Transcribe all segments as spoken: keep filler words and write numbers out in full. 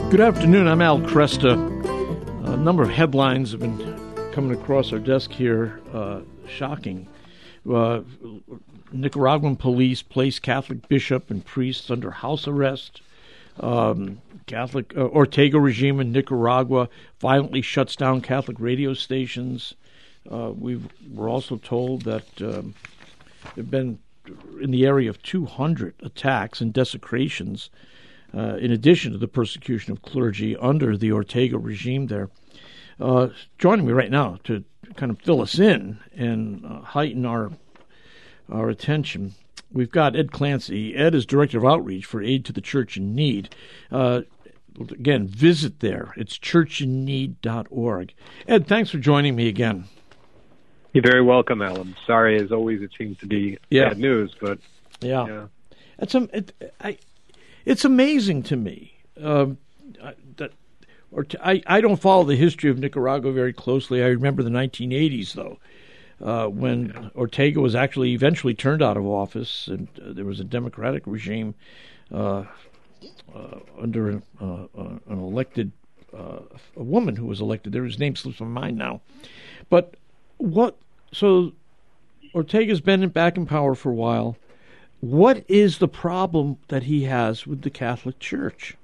Good afternoon. I'm Al Cresta. A number of headlines have been coming across our desk here. Uh, shocking. Uh, Nicaraguan police place Catholic bishop and priests under house arrest. Um, Catholic uh, Ortega regime in Nicaragua violently shuts down Catholic radio stations. Uh, we were also told that um, there have been in the area of two hundred attacks and desecrations, uh, in addition to the persecution of clergy under the Ortega regime there. Uh, joining me right now to kind of fill us in and uh, heighten our our attention, we've got Ed Clancy. Ed is Director of Outreach for Aid to the Church in Need. Uh, again, visit there. It's church in need dot org. Ed, thanks for joining me again. You're very welcome, Alan. Sorry, as always, it seems to be yeah. bad news, but yeah, yeah. it's um, it, I, it's amazing to me um, that, or to, I, I don't follow the history of Nicaragua very closely. I remember the nineteen eighties though, uh, when yeah. Ortega was actually eventually turned out of office, and uh, there was a democratic regime uh, uh, under an, uh, uh, an elected uh, a woman who was elected there. His name slips my mind now, but. What so Ortega's been back in power for a while. What is the problem that he has with the Catholic Church?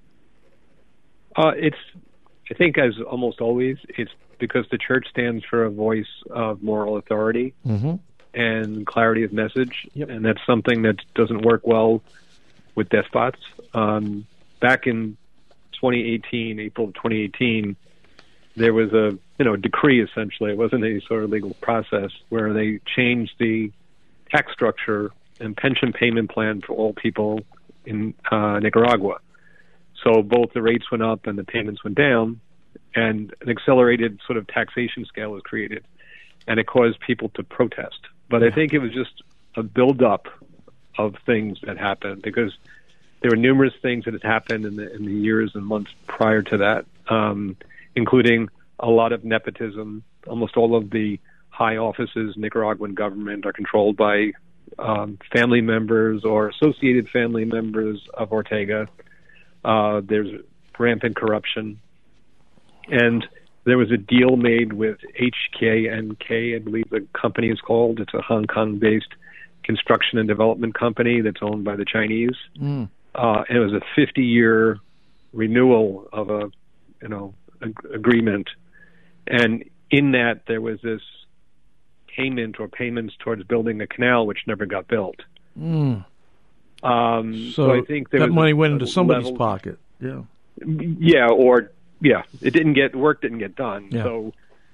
Uh, it's, I think, as almost always, it's because the Church stands for a voice of moral authority mm-hmm. and clarity of message, yep. and that's something that doesn't work well with despots. Um, back in twenty eighteen, April of twenty eighteen, there was a you know decree, essentially. It wasn't any sort of legal process, where they changed the tax structure and pension payment plan for all people in uh, Nicaragua. So both the rates went up and the payments went down, and an accelerated sort of taxation scale was created, and it caused people to protest. But I think it was just a buildup of things that happened, because there were numerous things that had happened in the in the years and months prior to that. Um, including a lot of nepotism. Almost all of the high offices in Nicaraguan government are controlled by um, family members or associated family members of Ortega. Uh, there's rampant corruption. And there was a deal made with H K N K, I believe the company is called. It's a Hong Kong-based construction and development company that's owned by the Chinese. Mm. Uh, and it was a fifty-year renewal of a, you know, agreement, and in that there was this payment or payments towards building a canal, which never got built. Mm. Um, so, so I think there that was money a, went into somebody's level, pocket. Yeah, yeah, or yeah, it didn't get work didn't get done. Yeah. So,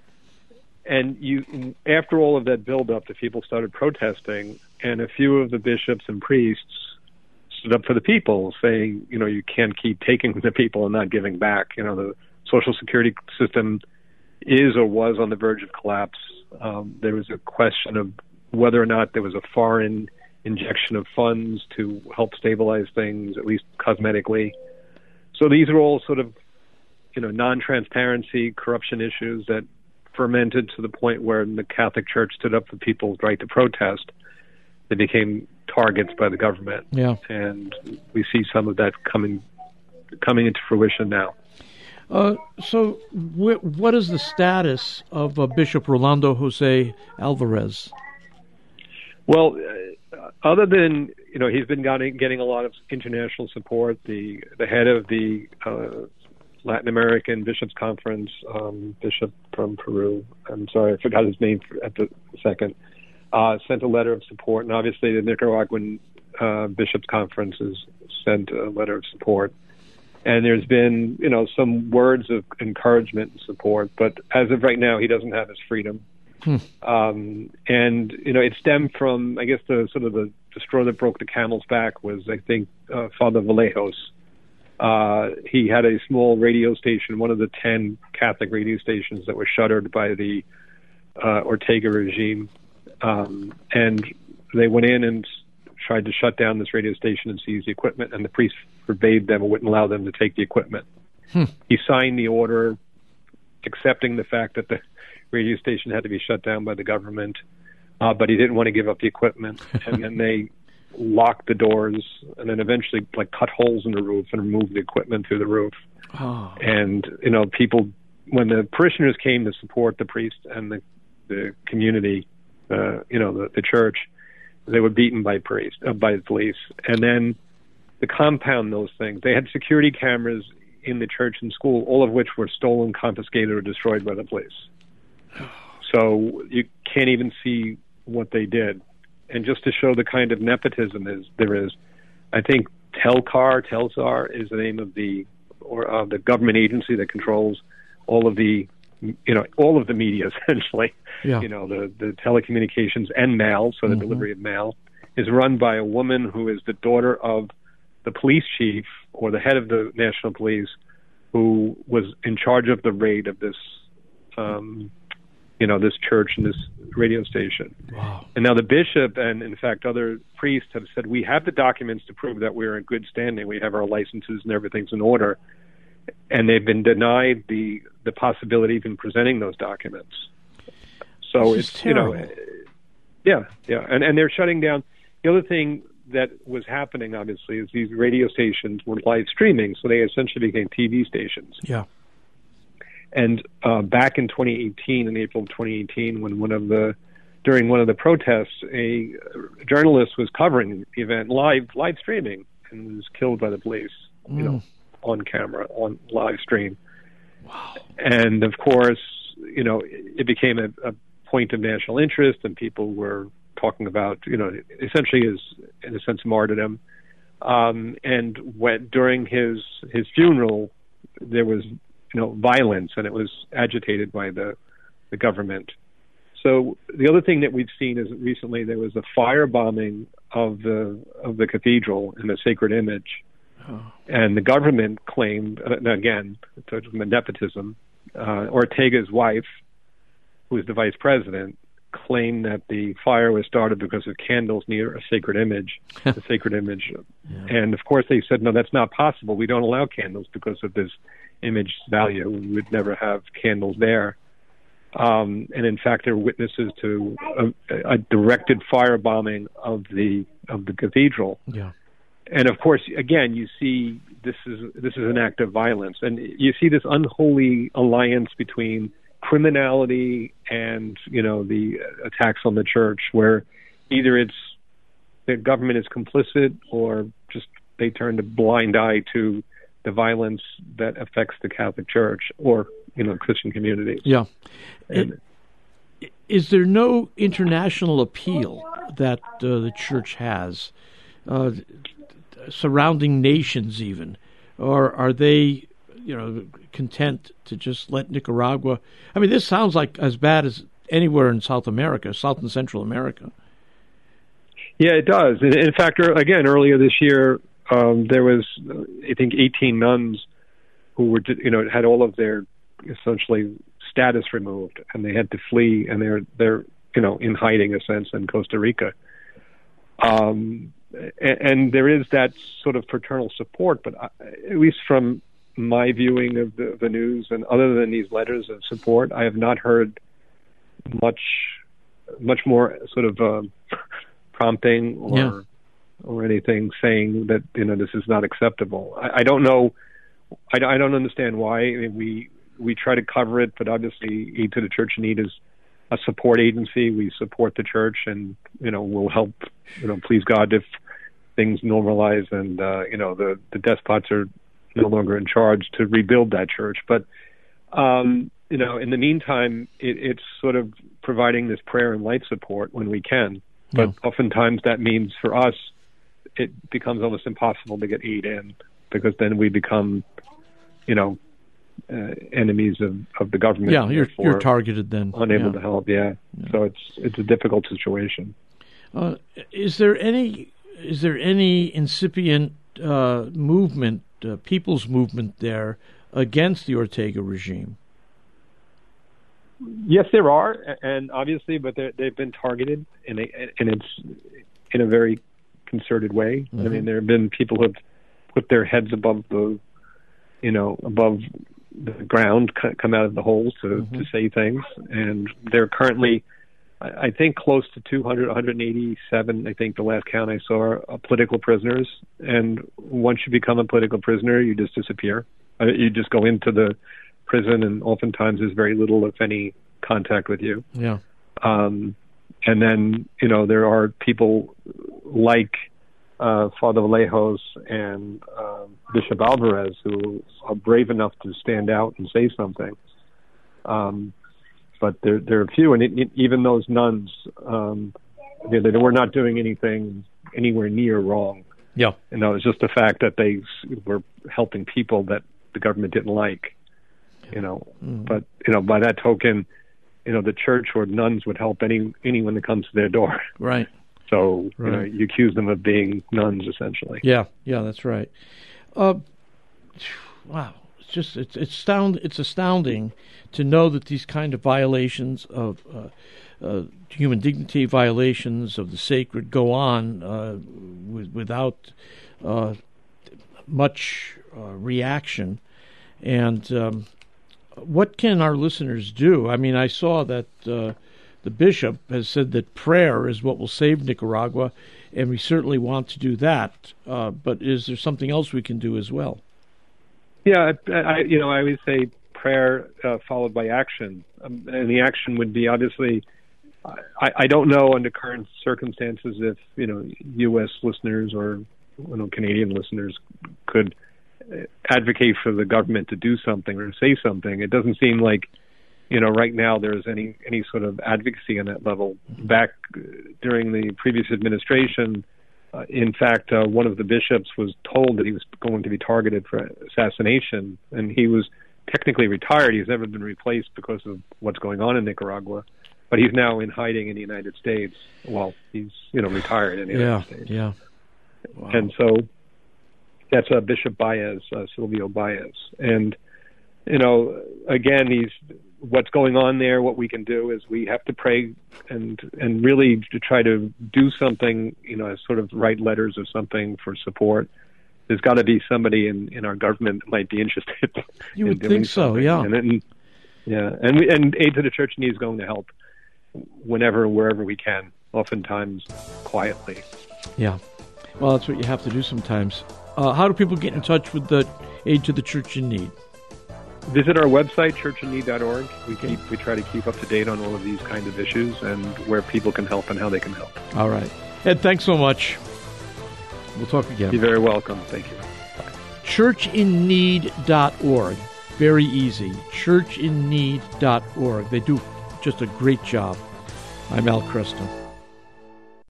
and you after all of that buildup, the people started protesting, and a few of the bishops and priests stood up for the people, saying, you know, you can't keep taking the people and not giving back. You know, the Social Security system is or was on the verge of collapse. Um, there was a question of whether or not there was a foreign injection of funds to help stabilize things, at least cosmetically. So these are all sort of, you know, non-transparency, corruption issues that fermented to the point where the Catholic Church stood up for people's right to protest. They became targets by the government. Yeah. And we see some of that coming coming into fruition now. Uh, so, wh- what is the status of uh, Bishop Rolando Jose Alvarez? Well, uh, other than, you know, he's been getting, getting a lot of international support. The the head of the uh, Latin American Bishops' Conference, um, Bishop from Peru, I'm sorry, I forgot his name at the second, uh, sent a letter of support. And obviously the Nicaraguan uh, Bishops' Conference has sent a letter of support. And there's been, you know, some words of encouragement and support, but as of right now, he doesn't have his freedom. Hmm. Um, and, you know, it stemmed from, I guess, the sort of the, the straw that broke the camel's back was, I think, uh, Father Vallejos. Uh, he had a small radio station, one of the ten Catholic radio stations that were shuttered by the uh, Ortega regime. Um, and they went in and tried to shut down this radio station and seize the equipment, and the priest forbade them or wouldn't allow them to take the equipment. Hmm. He signed the order accepting the fact that the radio station had to be shut down by the government, uh, but he didn't want to give up the equipment. And then they locked the doors and then eventually like cut holes in the roof and removed the equipment through the roof. Oh. And, you know, people, when the parishioners came to support the priest and the, the community, uh, you know, the, the church, they were beaten by priest, uh, by the police. And then to compound those things, they had security cameras in the church and school, all of which were stolen, confiscated, or destroyed by the police. So you can't even see what they did. And just to show the kind of nepotism is there is, I think Telcar, Telsar is the name of the or uh, the government agency that controls all of the, you know, all of the media essentially. Yeah. You know, the the telecommunications and mail, so the mm-hmm. delivery of mail is run by a woman who is the daughter of the police chief or the head of the national police, who was in charge of the raid of this, um, you know, this church and this radio station. Wow. And now the bishop and, in fact, other priests have said, we have the documents to prove that we're in good standing. We have our licenses and everything's in order. And they've been denied the, the possibility of even presenting those documents. So this it's, you know, yeah, yeah. And, and they're shutting down. The other thing that was happening, obviously, is these radio stations were live streaming, so they essentially became T V stations. Yeah. And uh, back in twenty eighteen, in April of twenty eighteen, when one of the during one of the protests, a journalist was covering the event live, live streaming, and was killed by the police. Mm. You know, on camera, on live stream. Wow. And of course, you know, it became a, a point of national interest, and people were talking about, you know, essentially his, in a sense, martyrdom. Um, and when, during his his funeral, there was, you know, violence, and it was agitated by the the government. So the other thing that we've seen is recently there was a firebombing of the of the cathedral and the sacred image, oh. and the government claimed, uh, again, nepotism. Uh, Ortega's wife, who is the vice president, claimed that the fire was started because of candles near a sacred image, the sacred image. Yeah. And of course they said, no, that's not possible. We don't allow candles because of this image value. We would never have candles there. Um, and in fact, there were witnesses to a, a directed firebombing of the of the cathedral. Yeah. And of course, again, you see this is this is an act of violence, and you see this unholy alliance between criminality and, you know, the attacks on the church, where either it's the government is complicit or just they turn a blind eye to the violence that affects the Catholic Church or, you know, Christian communities. Yeah. And, it, is there no international appeal that uh, the church has, uh, surrounding nations even, or are they, you know, content to just let Nicaragua? I mean, this sounds like as bad as anywhere in South America, South and Central America. Yeah, it does. In fact, again, earlier this year, um, there was, I think, eighteen nuns who were, you know, had all of their essentially status removed, and they had to flee, and they're they're you know in hiding, a sense, in Costa Rica. Um, and, and there is that sort of fraternal support, but I, at least from my viewing of the, the news, and other than these letters of support, I have not heard much, much more sort of uh, prompting or yeah. or anything saying that, you know, this is not acceptable. I, I don't know. I, I don't understand why. I mean, we we try to cover it, but obviously, Aid to the Church in Need is a support agency. We support the church, and, you know, we'll help, you know, please God, if things normalize and uh, you know the the despots are no longer in charge, to rebuild that church. But, um, you know, in the meantime, it, it's sort of providing this prayer and light support when we can. But yeah. oftentimes that means for us, it becomes almost impossible to get aid in, because then we become, you know, uh, enemies of, of the government. Yeah, you're, you're targeted then. Unable yeah. to help, yeah. yeah. So it's it's a difficult situation. Uh, is there any is there any incipient uh, movement, Uh, people's movement there against the Ortega regime? Yes, there are, and obviously, but they've been targeted, and they, and it's in a very concerted way. Mm-hmm. I mean, there have been people who have put their heads above the, you know, above the ground, come out of the holes to, mm-hmm. to say things, and they're currently, I think, close to two hundred, one hundred eighty-seven, I think the last count I saw, are political prisoners. And once you become a political prisoner, you just disappear. Uh, you just go into the prison, and oftentimes there's very little, if any, contact with you. Yeah. Um, and then, you know, there are people like uh, Father Vallejos and uh, Bishop Alvarez who are brave enough to stand out and say something. Um, but there, there are few, and it, it, even those nuns, um, they, they were not doing anything anywhere near wrong. Yeah. You know, it's just the fact that they were helping people that the government didn't like, you know. Mm. But, you know, by that token, you know, the church or nuns would help any anyone that comes to their door. Right. So, right. you know, you accuse them of being nuns, essentially. Yeah, yeah, that's right. Uh, wow. It's just, it's, it's, astound, it's astounding to know that these kind of violations of uh, uh, human dignity, violations of the sacred go on uh, with, without uh, much uh, reaction. And um, what can our listeners do? I mean, I saw that uh, the bishop has said that prayer is what will save Nicaragua, and we certainly want to do that. Uh, but is there something else we can do as well? Yeah, I, I, you know, I always say prayer uh, followed by action. Um, and the action would be, obviously, I, I don't know under current circumstances if, you know, U S listeners or, you know, Canadian listeners could advocate for the government to do something or say something. It doesn't seem like, you know, right now there's any, any sort of advocacy on that level. Back during the previous administration, uh, in fact, uh, one of the bishops was told that he was going to be targeted for assassination, and he was technically retired. He's never been replaced because of what's going on in Nicaragua, but he's now in hiding in the United States. Well, he's, you know, retired in the yeah, United States. Yeah, wow. And so that's uh, Bishop Baez, uh, Silvio Baez. And, you know, again, he's, what's going on there, what we can do is we have to pray and and really to try to do something, you know, sort of write letters or something for support. There's got to be somebody in, in our government that might be interested. You in would doing think so, something. yeah. And, and, yeah, and, we, and Aid to the Church Needs is going to help whenever, wherever we can, oftentimes quietly. Yeah. Well, that's what you have to do sometimes. Uh, how do people get in touch with the Aid to the Church in Need? Visit our website, church in need dot org. We keep we try to keep up to date on all of these kinds of issues and where people can help and how they can help. All right. Ed, thanks so much. We'll talk again. You're very welcome. Thank you. church in need dot org. Very easy. church in need dot org. They do just a great job. I'm Al Kresta.